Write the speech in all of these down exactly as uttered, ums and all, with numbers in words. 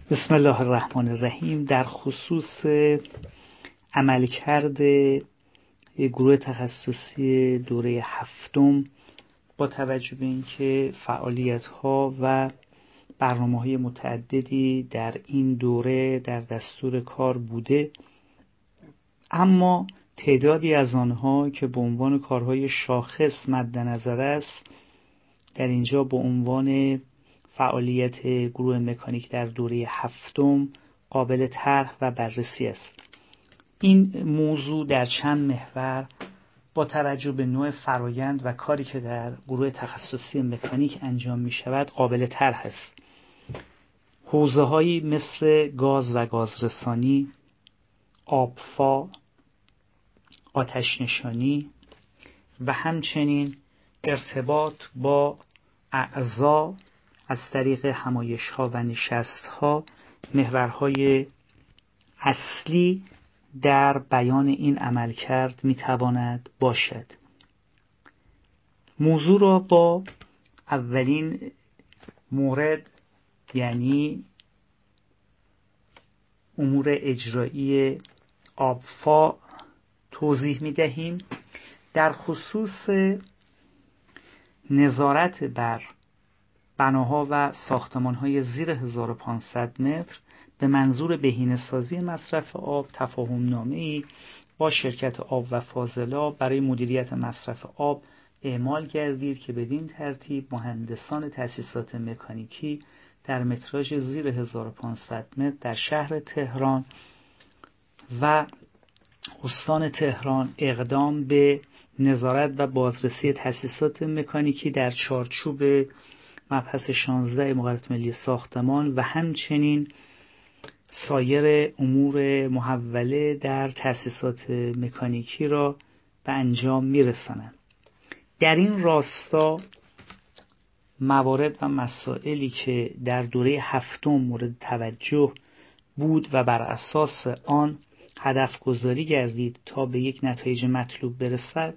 بسم الله الرحمن الرحیم. در خصوص عملکرد گروه تخصصی دوره هفتم با توجه به اینکه فعالیت‌ها و برنامه‌های متعددی در این دوره در دستور کار بوده، اما تعدادی از آنها که به عنوان کارهای شاخص مد نظر است در اینجا به عنوان فعالیت گروه مکانیک در دوره هفتم قابل طرح و بررسی است. این موضوع در چند محور با توجه به نوع فرایند و کاری که در گروه تخصصی مکانیک انجام می شود قابل طرح است. حوزه هایی مثل گاز و گازرسانی، آبفا، آتش نشانی و همچنین ارتباط با اعضا از طریق همایش‌ها و نشست‌ها محورهای اصلی در بیان این عملکرد می‌تواند باشد. موضوع را با اولین مورد یعنی امور اجرایی آبفا توضیح می‌دهیم. در خصوص نظارت بر بناها و ساختمان‌های زیر هزار و پانصد متر به منظور بهینه‌سازی مصرف آب تفاهم‌نامه‌ای با شرکت آب و فاضلاب برای مدیریت مصرف آب اعمال گردید که بدین ترتیب مهندسان تأسیسات مکانیکی در متراژ زیر هزار و پانصد متر در شهر تهران و استان تهران اقدام به نظارت و بازرسی تأسیسات مکانیکی در چارچوب مبحث شانزده مقررات ملی ساختمان و همچنین سایر امور محوله در تأسیسات مکانیکی را به انجام می‌رسانند. در این راستا موارد و مسائلی که در دوره هفتم مورد توجه بود و بر اساس آن هدف گذاری گردید تا به یک نتایج مطلوب برسد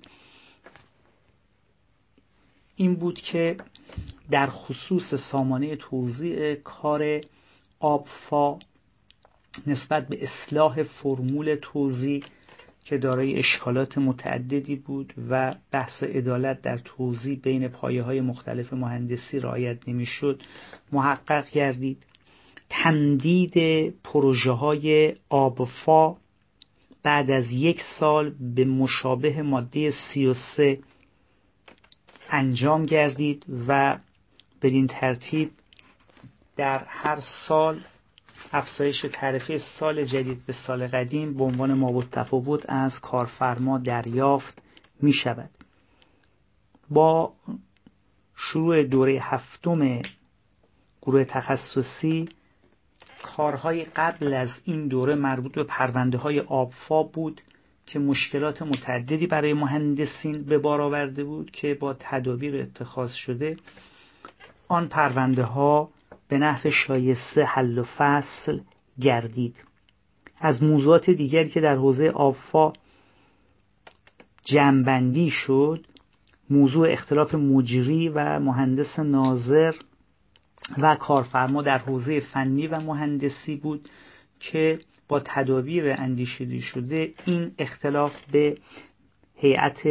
این بود که در خصوص سامانه توزیع کار آبفا نسبت به اصلاح فرمول توزیع که دارای اشکالات متعددی بود و بحث عدالت در توزیع بین پایه‌های مختلف مهندسی رعایت نمی‌شد محقق گردید. تمدید پروژه‌های آبفا بعد از یک سال به مشابه ماده سی و سه انجام گردید و بدین ترتیب در هر سال افزایش تعرفه سال جدید به سال قدیم به عنوان مابالتفاوت از کارفرما دریافت می شود. با شروع دوره هفتم گروه تخصصی کارهای قبل از این دوره مربوط به پرونده های آبفا بود که مشکلات متعددی برای مهندسین به بار آورده بود که با تدابیر اتخاذ شده آن پرونده ها به نحو شایسته حل و فصل گردید. از موضوعات دیگری که در حوزه آبفا جمع‌بندی شد موضوع اختلاف مجری و مهندس ناظر و کارفرما در حوزه فنی و مهندسی بود که با تدابیر اندیشیده شده این اختلاف به هیئت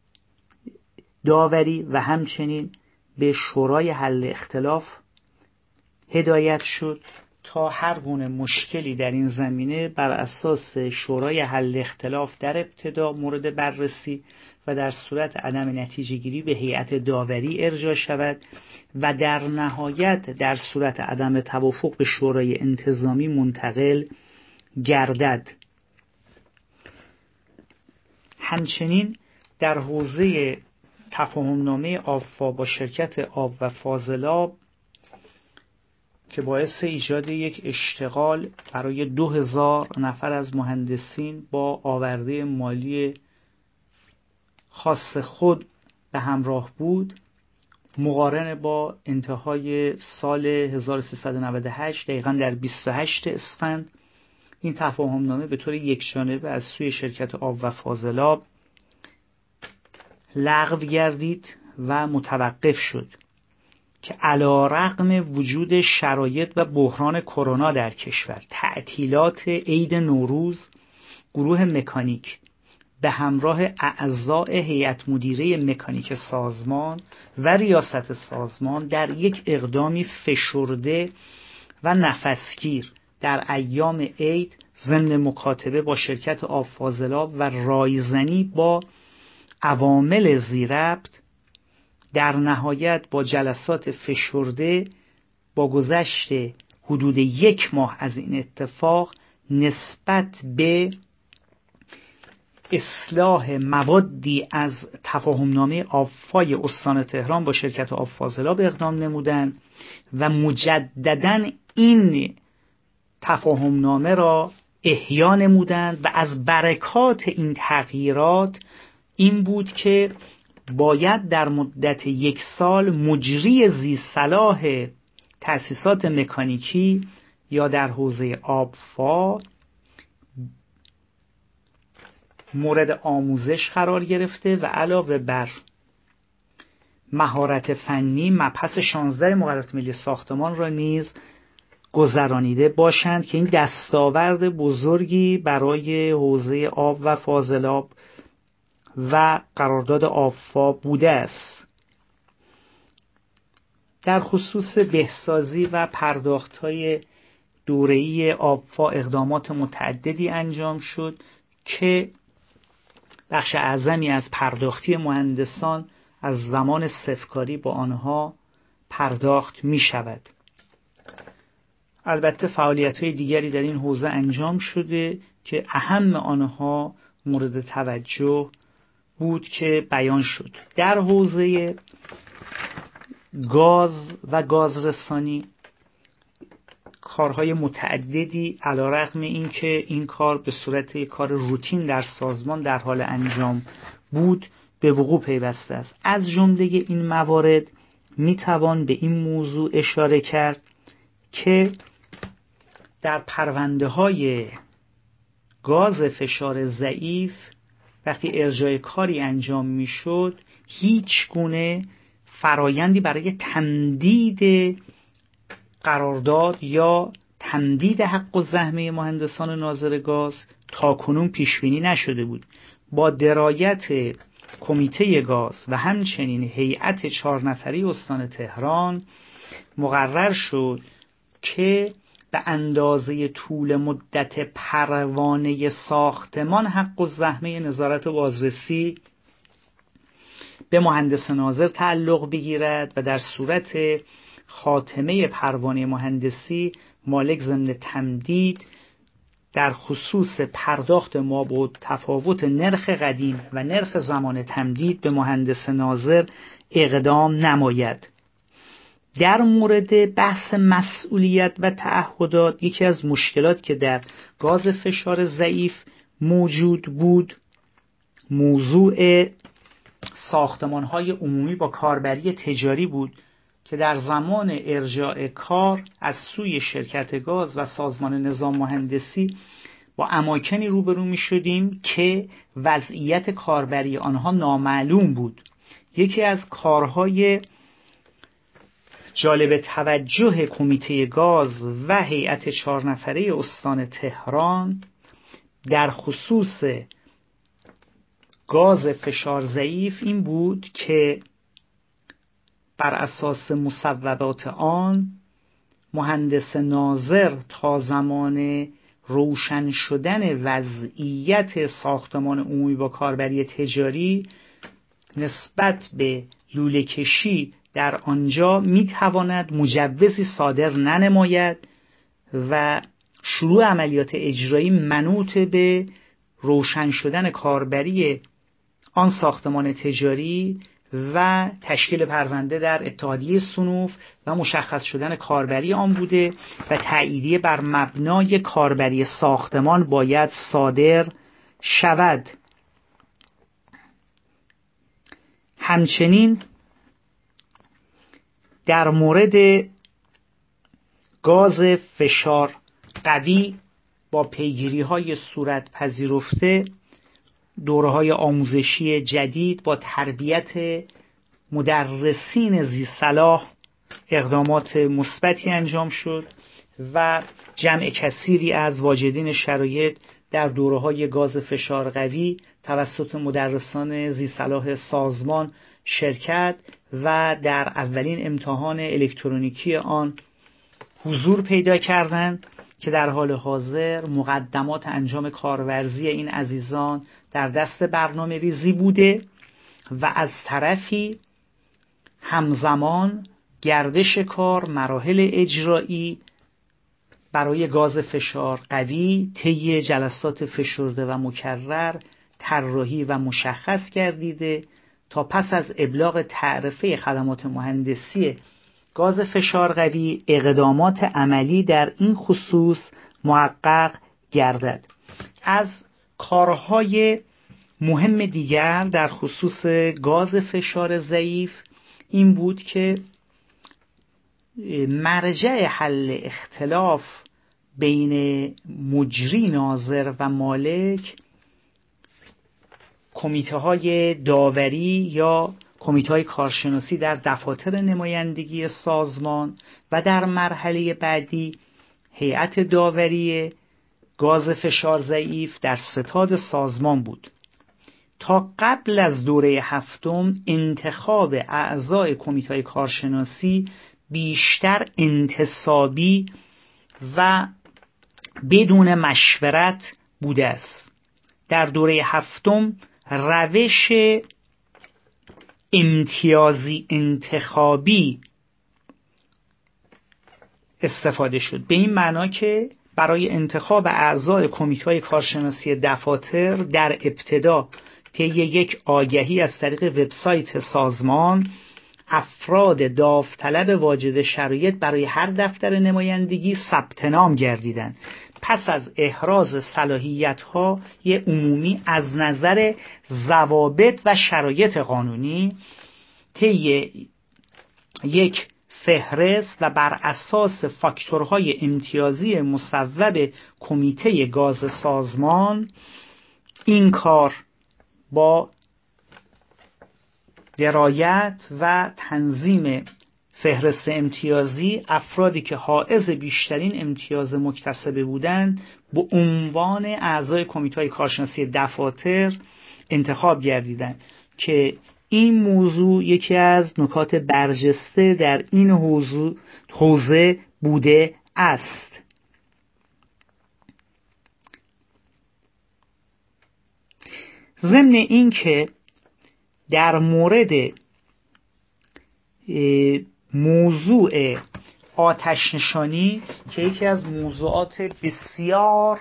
داوری و همچنین به شورای حل اختلاف هدایت شد تا هر گونه مشکلی در این زمینه بر اساس شورای حل اختلاف در ابتدا مورد بررسی و در صورت عدم نتیجه گیری به هیئت داوری ارجاع شود و در نهایت در صورت عدم توافق به شورای انتظامی منتقل گردد. همچنین در حوزه تفاهم‌نامه آبفا با شرکت آب و فاضلاب که باعث ایجاد یک اشتغال برای دو هزار نفر از مهندسین با آورده مالی خاص خود به همراه بود، مقارن با انتهای سال هزار و سیصد و نود و هشت دقیقاً در بیست و هشت اسفند این تفاهم‌نامه به طور یکجانبه از سوی شرکت آب و فاضلاب لغو گردید و متوقف شد که علی‌رغم وجود شرایط و بحران کرونا در کشور، تعطیلات عید نوروز، گروه مکانیک به همراه اعضای هیئت مدیره مکانیک سازمان و ریاست سازمان در یک اقدامی فشرده و نفسگیر در ایام عید ضمن مکاتبه با شرکت آب فاضلاب و رایزنی با عوامل ذی ربط، در نهایت با جلسات فشرده با گذشت حدود یک ماه از این اتفاق نسبت به اصلاح موادی از تفاهمنامه آبفای استان تهران با شرکت آب فاضلاب اقدام نمودند و مجدداً این تفاهمنامه را احیا نمودند و از برکات این تغییرات این بود که باید در مدت یک سال مجری ذی صلاح تأسیسات مکانیکی یا در حوزه آبفا مورد آموزش قرار گرفته و علاوه بر مهارت فنی مبحث شانزده مقررات ملی ساختمان را نیز گذرانیده باشند که این دستاورد بزرگی برای حوزه آب و فاضلاب و قرارداد آبفا بوده است. در خصوص بهسازی و پرداخت‌های دوره‌ای آبفا اقدامات متعددی انجام شد که بخش اعظمی از پرداختی مهندسان از زمان صفرکاری با آنها پرداخت می شود. البته فعالیت‌های دیگری در این حوزه انجام شده که اهم آنها مورد توجه بود که بیان شد. در حوزه گاز و گازرسانی کارهای متعددی علی‌رغم اینکه این کار به صورت کار روتین در سازمان در حال انجام بود به وقوع پیوسته است. از جمله این موارد میتوان به این موضوع اشاره کرد که در پرونده های گاز فشار ضعیف وقتی ارجاع کاری انجام میشد هیچ گونه فرایندی برای تمدید قرارداد یا تمدید حق الزحمه مهندسان ناظر گاز تاکنون پیش بینی نشده بود. با درایت کمیته گاز و همچنین هیئت چهار نفری استان تهران مقرر شد که به اندازه طول مدت پروانه ساختمان حق الزحمه نظارت و بازرسی به مهندس ناظر تعلق بگیرد و در صورت خاتمه پروانه مهندسی مالک ضمن تمدید در خصوص پرداخت مابعد تفاوت نرخ قدیم و نرخ زمان تمدید به مهندس ناظر اقدام نماید. در مورد بحث مسئولیت و تعهدات یکی از مشکلات که در گاز فشار ضعیف موجود بود موضوع ساختمان‌های عمومی با کاربری تجاری بود که در زمان ارجاع کار از سوی شرکت گاز و سازمان نظام مهندسی با اماکنی روبرو می شدیم که وضعیت کاربری آنها نامعلوم بود. یکی از کارهای جالب توجه کمیته گاز و هیئت چهار نفره استان تهران در خصوص گاز فشار ضعیف این بود که بر اساس مصوبات آن مهندس ناظر تا زمان روشن شدن وضعیت ساختمان عمومی با کاربری تجاری نسبت به لوله کشی در آنجا میتواند مجوزی صادر ننماید و شروع عملیات اجرایی منوط به روشن شدن کاربری آن ساختمان تجاری و تشکیل پرونده در اتحادیه صنوف و مشخص شدن کاربری آن بوده و تأییدیه بر مبنای کاربری ساختمان باید صادر شود. همچنین در مورد گاز فشار قوی با پیگیری های صورت پذیرفته دوره های آموزشی جدید با تربیت مدرسین ذی صلاح اقدامات مثبتی انجام شد و جمع کثیری از واجدین شرایط در دوره‌های گاز فشار قوی توسط مدرسان ذی‌صلاح سازمان شرکت و در اولین امتحان الکترونیکی آن حضور پیدا کردند که در حال حاضر مقدمات انجام کارورزی این عزیزان در دست برنامه ریزی بوده و از طرفی همزمان گردش کار مراحل اجرایی برای گاز فشار قوی طی جلسات فشرده و مکرر طراحی و مشخص گردیده تا پس از ابلاغ تعرفه خدمات مهندسی گاز فشار قوی اقدامات عملی در این خصوص محقق گردد. از کارهای مهم دیگر در خصوص گاز فشار ضعیف این بود که مرجع حل اختلاف بین مجری ناظر و مالک کمیته های داوری یا کمیته های کارشناسی در دفاتر نمایندگی سازمان و در مرحله بعدی هیئت داوری گاز فشار ضعیف در ستاد سازمان بود. تا قبل از دوره هفتم انتخاب اعضای کمیته های کارشناسی بیشتر انتصابی و بدون مشورت بوده است. در دوره هفتم روش امتیازی انتخابی استفاده شد، به این معنا که برای انتخاب اعضای کمیته‌های کارشناسی دفاتر در ابتدا طی یک آگهی از طریق وبسایت سازمان افراد داوطلب واجد شرایط برای هر دفتر نمایندگی ثبت نام گردیدند. پس از احراز صلاحیت‌های عمومی از نظر ضوابط و شرایط قانونی طی یک فهرست و بر اساس فاکتورهای امتیازی مصوب کمیته گاز سازمان این کار با درایت و تنظیم فهرست امتیازی افرادی که حائز بیشترین امتیاز مکتسبه بودند به عنوان اعضای کمیته‌های کارشناسی دفاتر انتخاب گردیدند که این موضوع یکی از نکات برجسته در این حوزه بوده است. ضمن این که در مورد موضوع آتش نشانی که یکی از موضوعات بسیار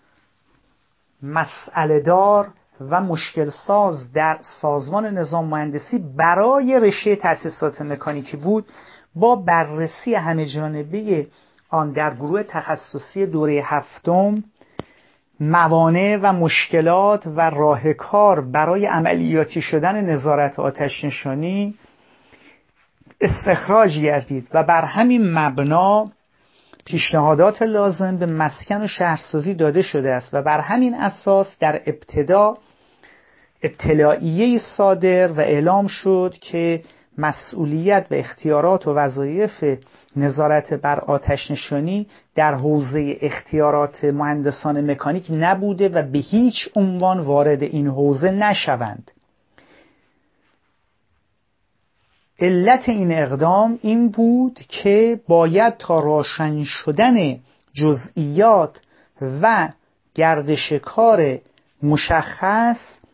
مسئله دار و مشکل ساز در سازمان نظام مهندسی برای رشته تأسیسات مکانیکی بود، با بررسی همه جانبه آن در گروه تخصصی دوره هفتم موانع و مشکلات و راه کار برای عملیاتی شدن نظارت آتش نشانی استخراج گردید و بر همین مبنا پیشنهادات لازم به مسکن و شهرسازی داده شده است و بر همین اساس در ابتدا اطلاعیه صادر و اعلام شد که مسئولیت و اختیارات و وظایف نظارت بر آتش نشانی در حوزه اختیارات مهندسان مکانیک نبوده و به هیچ عنوان وارد این حوزه نشوند. علت این اقدام این بود که باید تا روشن شدن جزئیات و گردش کار مشخص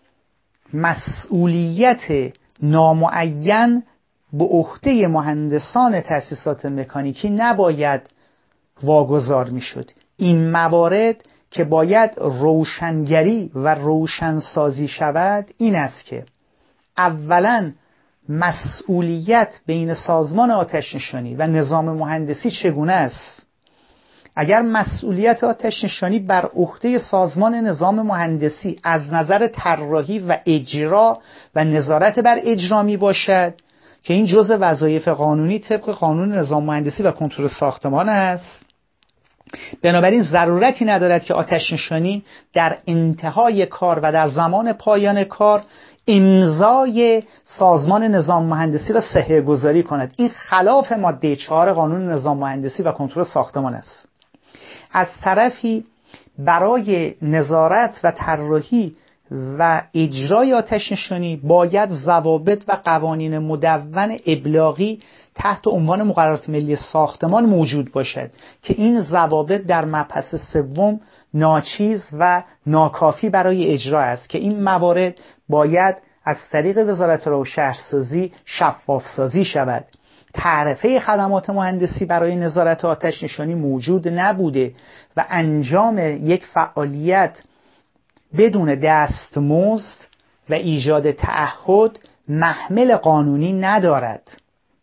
مسئولیت نامعین به عهده مهندسان تأسیسات مکانیکی نباید واگذار میشد. این موارد که باید روشنگری و روشنسازی شود این است که اولاً مسئولیت بین سازمان آتش نشانی و نظام مهندسی چگونه است؟ اگر مسئولیت آتش نشانی بر عهده سازمان نظام مهندسی از نظر طراحی و اجرا و نظارت بر اجرا می باشد که این جزء وظایف قانونی طبق قانون نظام مهندسی و کنترل ساختمان است، بنابراین ضرورتی ندارد که آتش نشانی در انتهای کار و در زمان پایان کار امضای سازمان نظام مهندسی را صحه گذاری کند. این خلاف ماده چهار قانون نظام مهندسی و کنترل ساختمان است. از طرفی برای نظارت و طراحی و اجرای آتش نشانی باید ضوابط و قوانین مدون ابلاغی تحت عنوان مقررات ملی ساختمان موجود باشد که این ضوابط در مبحث سوم ناچیز و ناکافی برای اجرا است که این موارد باید از طریق وزارت راه و شهرسازی شفاف سازی شود. تعرفه خدمات مهندسی برای نظارت آتش نشانی موجود نبوده و انجام یک فعالیت بدون دستمزد و ایجاد تعهد محمل قانونی ندارد.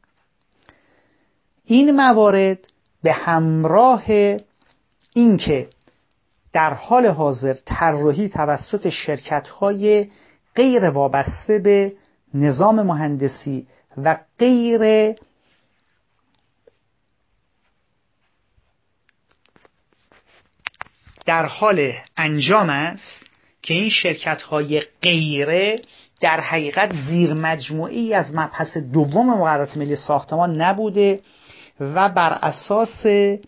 این موارد به همراه اینکه در حال حاضر طراحی توسط شرکت‌های غیر وابسته به نظام مهندسی و غیر در حال انجام است که این شرکت‌های غیره در حقیقت زیر مجموعه‌ای از مبحث دوم مقررات ملی ساختمان نبوده و بر اساس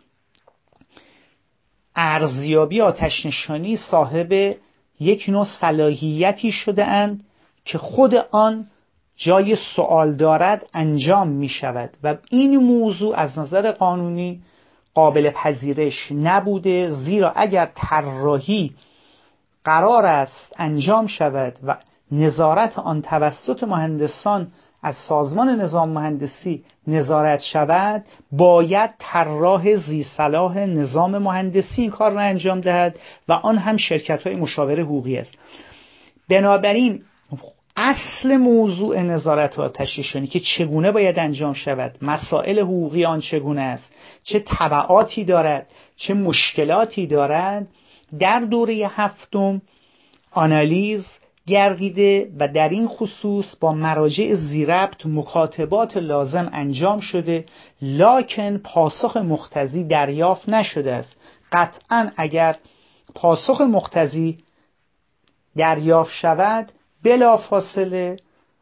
ارزیابی آتش نشانی صاحب یک نوع صلاحیتی شده اند که خود آن جای سوال دارد انجام می شود و این موضوع از نظر قانونی قابل پذیرش نبوده، زیرا اگر طراحی قرار است انجام شود و نظارت آن توسط مهندسان از سازمان نظام مهندسی نظارت شود، باید طراح ذی صلاح نظام مهندسی این کار را انجام دهد و آن هم شرکت‌های مشاوره حقوقی است. بنابراین اصل موضوع نظارت آتش نشانی که چگونه باید انجام شود، مسائل حقوقی آن چگونه است، چه تبعاتی دارد، چه مشکلاتی دارد، در دوره هفتم آنالیز گردیده و در این خصوص با مراجع ذی‌ربط مکاتبات لازم انجام شده، لکن پاسخ مقتضی دریافت نشده است. قطعاً اگر پاسخ مقتضی دریافت شود، بلافاصله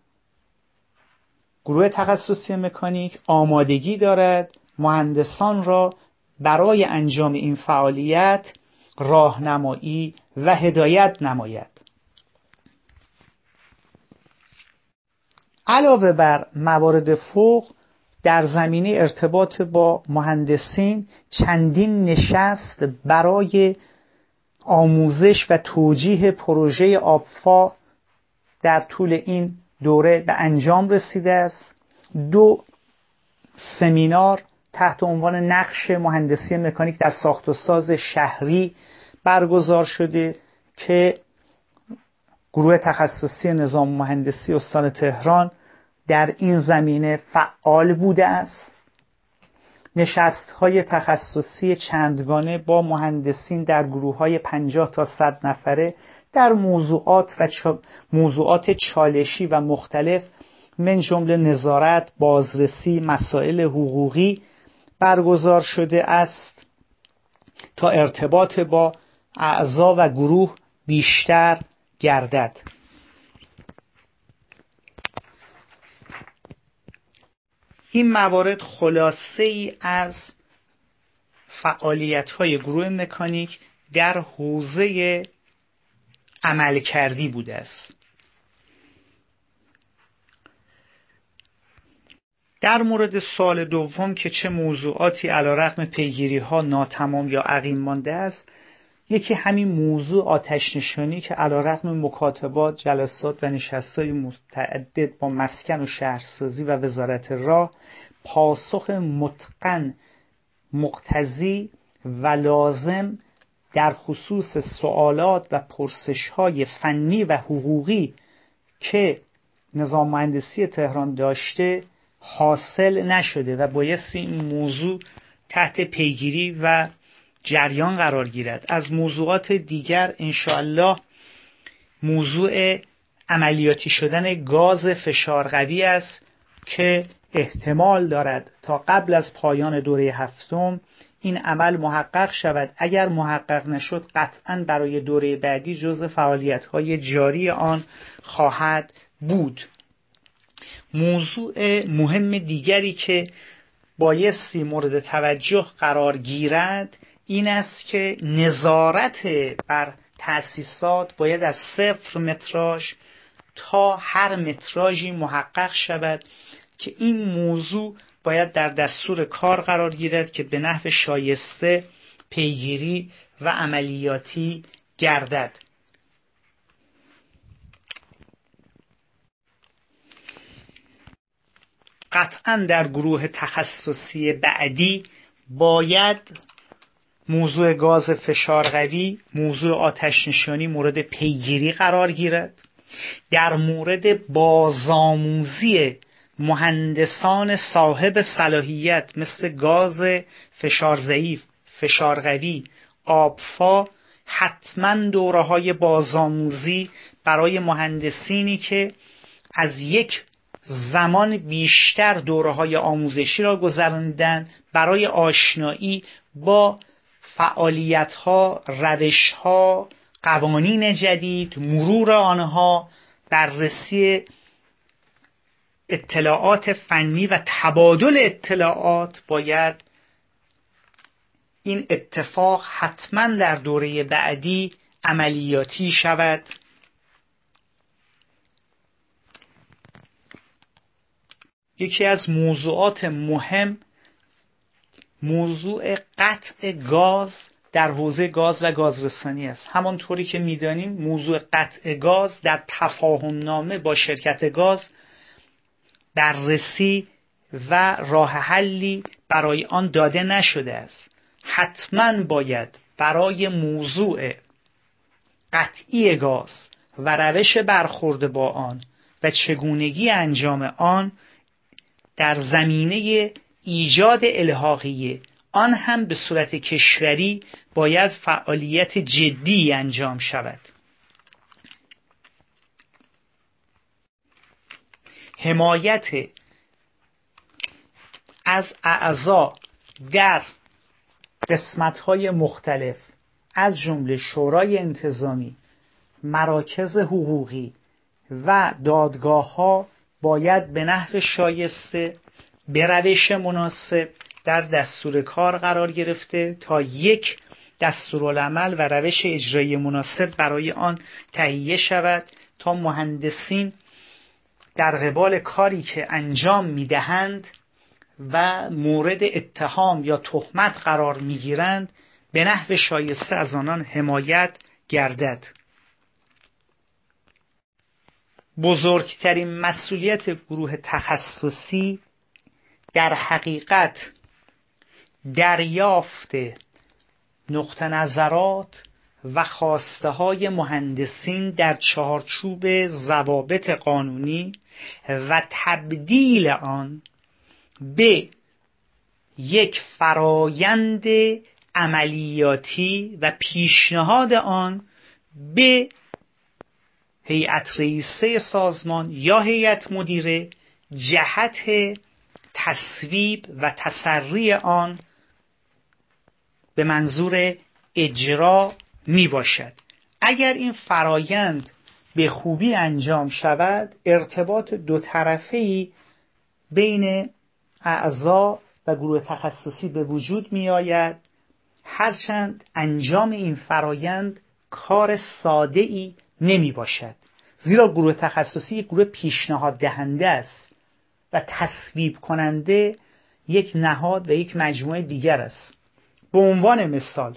گروه تخصصی مکانیک آمادگی دارد مهندسان را برای انجام این فعالیت راهنمایی و هدایت نماید. علاوه بر موارد فوق، در زمینه ارتباط با مهندسین چندین نشست برای آموزش و توجیه پروژه آبفا در طول این دوره به انجام رسیده است. دو سمینار تحت عنوان نقش مهندسی مکانیک در ساخت و ساز شهری برگزار شده که گروه تخصصی نظام مهندسی استان تهران در این زمینه فعال بوده است. نشست‌های تخصصی چندگانه با مهندسین در گروه‌های پنجاه تا صد نفره در موضوعات و چا... موضوعات چالشی و مختلف من جمله نظارت، بازرسی، مسائل حقوقی برگزار شده است تا ارتباط با اعضا و گروه بیشتر گردد. این موارد خلاصه ای از فعالیت‌های گروه مکانیک در حوزه عملکردی بوده است. در مورد سوال دوم که چه موضوعاتی علیرغم پیگیری‌ها ناتمام یا عقیم مانده است، یکی همین موضوع آتش نشانی که علیرغم مکاتبات، جلسات و نشست‌های متعدد با مسکن و شهرسازی و وزارت راه، پاسخ متقن، مقتضی و لازم در خصوص سوالات و پرسش‌های فنی و حقوقی که نظام مهندسی تهران داشته حاصل نشده و بایستی این موضوع تحت پیگیری و جریان قرار گیرد. از موضوعات دیگر انشاءالله موضوع عملیاتی شدن گاز فشار قوی است که احتمال دارد تا قبل از پایان دوره هفتم این عمل محقق شود. اگر محقق نشد قطعاً برای دوره بعدی جزء فعالیت‌های جاری آن خواهد بود. موضوع مهم دیگری که بایستی مورد توجه قرار گیرد این است که نظارت بر تأسیسات باید از صفر متراژ تا هر متراژی محقق شود که این موضوع باید در دستور کار قرار گیرد که به نحو شایسته پیگیری و عملیاتی گردد. قطعاً در گروه تخصصی بعدی باید موضوع گاز فشار قوی، موضوع آتش نشانی مورد پیگیری قرار گیرد. در مورد بازآموزی مهندسان صاحب صلاحیت مثل گاز فشار ضعیف، فشار قوی، آبفا حتما دوره‌های بازآموزی برای مهندسینی که از یک زمان بیشتر دوره‌های آموزشی را گذراندن برای آشنایی با فعالیت‌ها، روش‌ها، قوانین جدید، مرور آنها، بررسی اطلاعات فنی و تبادل اطلاعات، باید این اتفاق حتما در دوره بعدی عملیاتی شود. یکی از موضوعات مهم موضوع قطع گاز در حوزه گاز و گازرسانی است. همانطوری که می‌دانیم موضوع قطع گاز در تفاهم نامه با شرکت گاز بررسی و راه حلی برای آن داده نشده است. حتما باید برای موضوع قطعی گاز و روش برخورد با آن و چگونگی انجام آن در زمینه ایجاد الحاقیه آن هم به صورت کشوری باید فعالیت جدی انجام شود. حمایت از اعضا در قسمت‌های مختلف از جمله شورای انتظامی، مراکز حقوقی و دادگاه‌ها باید به نحو شایسته به روش مناسب در دستور کار قرار گرفته تا یک دستورالعمل و روش اجرایی مناسب برای آن تهیه شود تا مهندسین در قبال کاری که انجام میدهند و مورد اتهام یا تهمت قرار میگیرند به نحو شایسته از آنان حمایت گردد. بزرگترین مسئولیت گروه تخصصی در حقیقت دریافت نقطه نظرات و خواسته های مهندسین در چارچوب ضوابط قانونی و تبدیل آن به یک فرایند عملیاتی و پیشنهاد آن به هیئت رئیسه سازمان یا هیئت مدیره جهت تصویب و تسری آن به منظور اجرا می باشد. اگر این فرایند به خوبی انجام شود ارتباط دو طرفه‌ای بین اعضا و گروه تخصصی به وجود می آید، هرچند انجام این فرایند کار ساده‌ای نمی باشد، زیرا گروه تخصصی یک گروه پیشنهاد دهنده است و تصویب کننده یک نهاد و یک مجموعه دیگر است. به عنوان مثال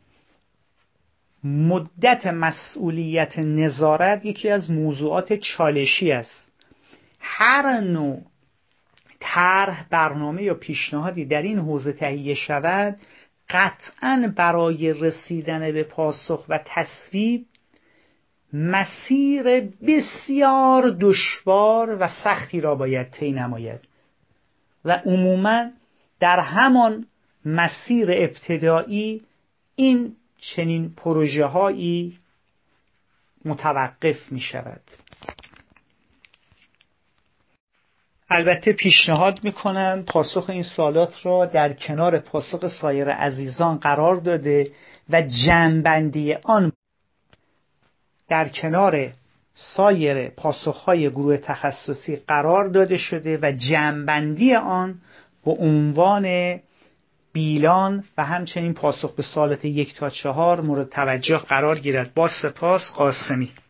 مدت مسئولیت نظارت یکی از موضوعات چالشی است. هر نوع طرح، برنامه یا پیشنهادی در این حوزه تهیه شود قطعاً برای رسیدن به پاسخ و تصویب مسیر بسیار دشوار و سختی را باید طی نماید و عموماً در همان مسیر ابتدایی این چنین پروژه هایی متوقف می شود. البته پیشنهاد میکنم پاسخ این سوالات را در کنار پاسخ سایر عزیزان قرار داده و جمع‌بندی آن در کنار سایر پاسخهای گروه تخصصی قرار داده شده و جمع‌بندی آن به عنوان بیلان و همچنین پاسخ به سوالات یک تا چهار مورد توجه قرار گیرد. با سپاس. قاسمی.